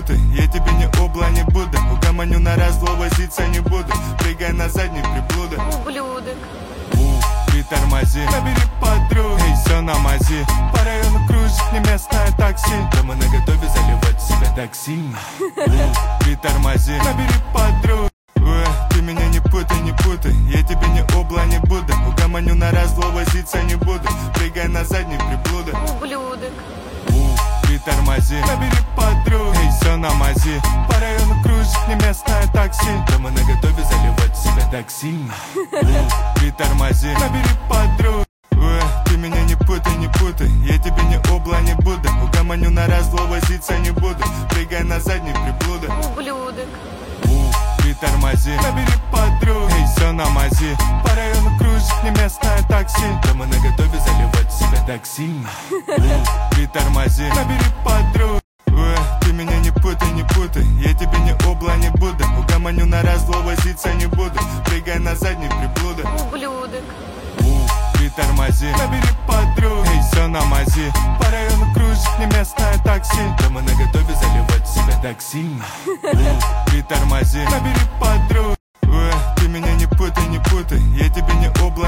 путай, я тебе не обла, не буду. Угомоню на раз, зло возиться не буду. Прыгай на задний приблуда. Ублюдок. Притормози, набери подруг. Эй, все на мази. По району кружит не местное такси. Да мы наготове заливать себя так сильно. Притормози, набери подруг. Ты меня не путай, не путай, я тебе не обла, не буду. Угомоню на раз, зло возиться не буду. Прыгай на задний приблуда. Ублюдок. Притормози, набери подруг. Эй, все на мази. По району кружит не местное такси. Да мы наготове заливать себя так сильно. Притормози, набери подруг. Ты меня не путай, не путай, я тебе не обла, не буду. Угомоню на раз, зло возиться не буду. Прыгай на задний приблуда. Ублюдок. Притормози, набери подруг. Эй, все на мази. По району кружит не местное такси. Да мы наготове заливать себя так сильно. Притормози, набери подруг. Ты меня не путай, не путай, я тебе не обла, не буду. Угомоню на раз, зло возиться не буду. Прыгай на задний приблуда. Ублюдок. Притормози, набери подруг. Эй, все на мази. По району кружит не местное такси. Да мы наготове заливать себя так сильно. Притормози, набери подруг. Ты меня не путай, не путай, я